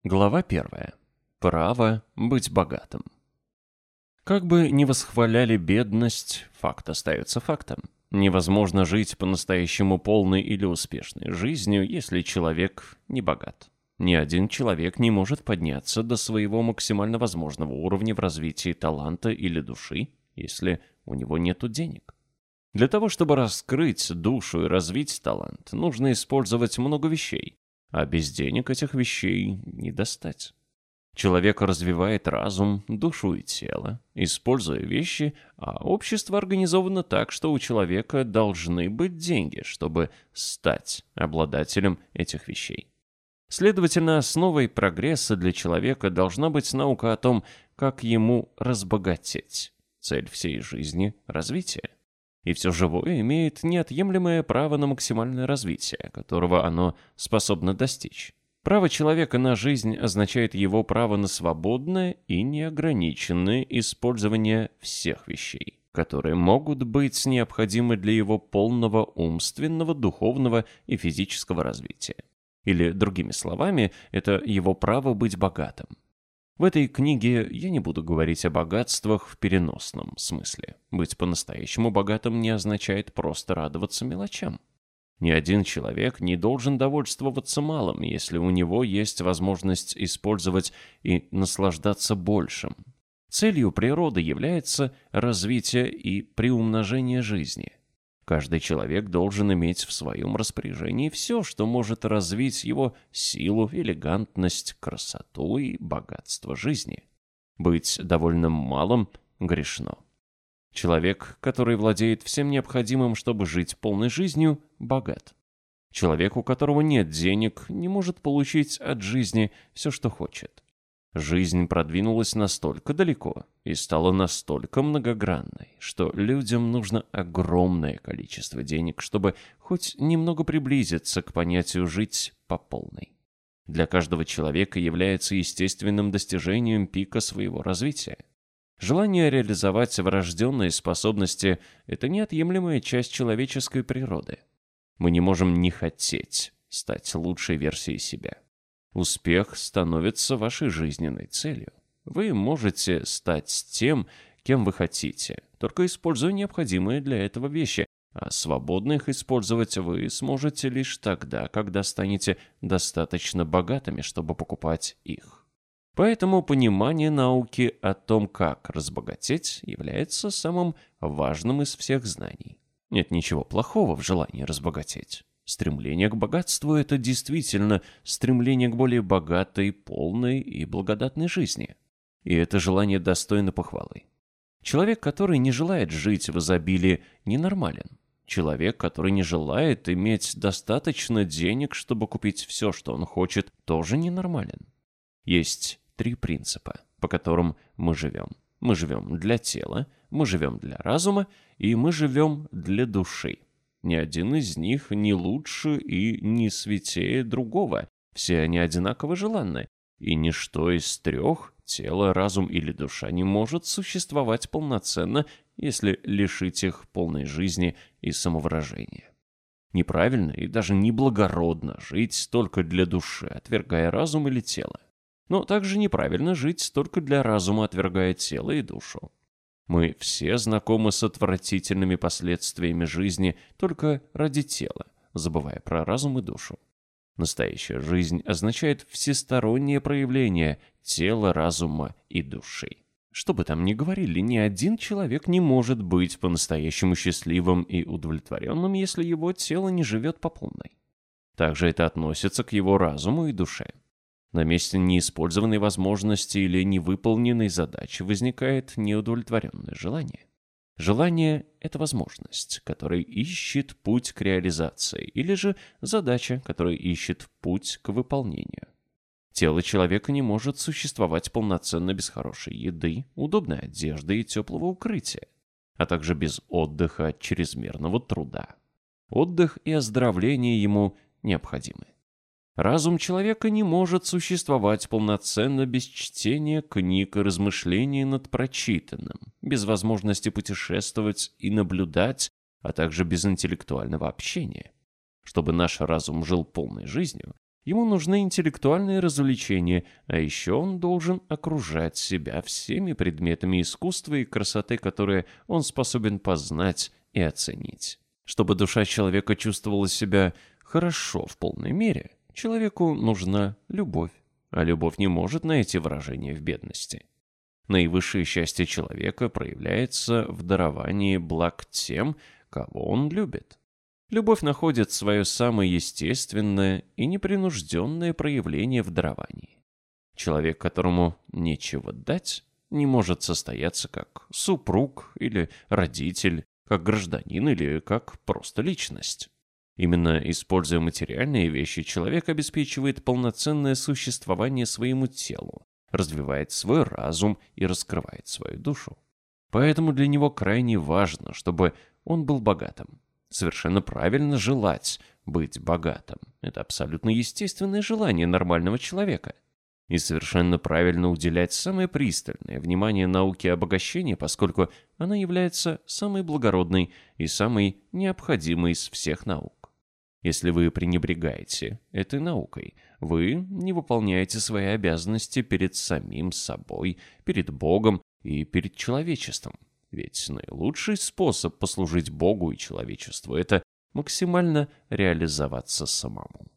Глава 1. Право быть богатым. Как бы ни восхваляли бедность, факт остается фактом. Невозможно жить по-настоящему полной или успешной жизнью, если человек не богат. Ни один человек не может подняться до своего максимально возможного уровня в развитии таланта или души, если у него нет денег. Для того, чтобы раскрыть душу и развить талант, нужно использовать много вещей, а без денег этих вещей не достать. Человек развивает разум, душу и тело, используя вещи, а общество организовано так, что у человека должны быть деньги, чтобы стать обладателем этих вещей. Следовательно, основой прогресса для человека должна быть наука о том, как ему разбогатеть. Цель всей жизни – развитие. И все живое имеет неотъемлемое право на максимальное развитие, которого оно способно достичь. Право человека на жизнь означает его право на свободное и неограниченное использование всех вещей, которые могут быть необходимы для его полного умственного, духовного и физического развития. Или, другими словами, это его право быть богатым. В этой книге я не буду говорить о богатствах в переносном смысле. Быть по-настоящему богатым не означает просто радоваться мелочам. Ни один человек не должен довольствоваться малым, если у него есть возможность использовать и наслаждаться большим. Целью природы является развитие и приумножение жизни. Каждый человек должен иметь в своем распоряжении все, что может развить его силу, элегантность, красоту и богатство жизни. Быть довольным малым грешно. Человек, который владеет всем необходимым, чтобы жить полной жизнью, богат. Человек, у которого нет денег, не может получить от жизни все, что хочет. Жизнь продвинулась настолько далеко и стала настолько многогранной, что людям нужно огромное количество денег, чтобы хоть немного приблизиться к понятию «жить по полной». Для каждого человека является естественным достижением пика своего развития. Желание реализовать врожденные способности – это неотъемлемая часть человеческой природы. Мы не можем не хотеть стать лучшей версией себя. Успех становится вашей жизненной целью. Вы можете стать тем, кем вы хотите, только используя необходимые для этого вещи, а свободно их использовать вы сможете лишь тогда, когда станете достаточно богатыми, чтобы покупать их. Поэтому понимание науки о том, как разбогатеть, является самым важным из всех знаний. Нет ничего плохого в желании разбогатеть. Стремление к богатству – это действительно стремление к более богатой, полной и благодатной жизни. И это желание достойно похвалы. Человек, который не желает жить в изобилии, ненормален. Человек, который не желает иметь достаточно денег, чтобы купить все, что он хочет, тоже ненормален. Есть 3 принципа, по которым мы живем. Мы живем для тела, мы живем для разума и мы живем для души. Ни один из них не лучше и не святее другого. Все они одинаково желанны. И ничто из 3 – тело, разум или душа – не может существовать полноценно, если лишить их полной жизни и самовыражения. Неправильно и даже неблагородно жить только для души, отвергая разум или тело. Но также неправильно жить только для разума, отвергая тело и душу. Мы все знакомы с отвратительными последствиями жизни только ради тела, забывая про разум и душу. Настоящая жизнь означает всестороннее проявление тела, разума и души. Что бы там ни говорили, ни один человек не может быть по-настоящему счастливым и удовлетворенным, если его тело не живет по полной. Также это относится к его разуму и душе. На месте неиспользованной возможности или невыполненной задачи возникает неудовлетворенное желание. Желание – это возможность, которая ищет путь к реализации, или же задача, которая ищет путь к выполнению. Тело человека не может существовать полноценно без хорошей еды, удобной одежды и теплого укрытия, а также без отдыха от чрезмерного труда. Отдых и оздоровление ему необходимы. Разум человека не может существовать полноценно без чтения книг и размышлений над прочитанным, без возможности путешествовать и наблюдать, а также без интеллектуального общения. Чтобы наш разум жил полной жизнью, Ему нужны интеллектуальные развлечения, а еще он должен окружать себя всеми предметами искусства и красоты, которые он способен познать и оценить. Чтобы душа человека чувствовала себя хорошо в полной мере, человеку нужна любовь, а любовь не может найти выражение в бедности. Наивысшее счастье человека проявляется в даровании благ тем, кого он любит. Любовь находит свое самое естественное и непринужденное проявление в даровании. Человек, которому нечего дать, не может состояться как супруг или родитель, как гражданин или как просто личность. Именно используя материальные вещи, человек обеспечивает полноценное существование своему телу, развивает свой разум и раскрывает свою душу. Поэтому для него крайне важно, чтобы он был богатым. Совершенно правильно желать быть богатым. Это абсолютно естественное желание нормального человека. И совершенно правильно уделять самое пристальное внимание науке обогащения, поскольку она является самой благородной и самой необходимой из всех наук. Если вы пренебрегаете этой наукой, вы не выполняете свои обязанности перед самим собой, перед Богом и перед человечеством. Ведь наилучший способ послужить Богу и человечеству – это максимально реализоваться самому.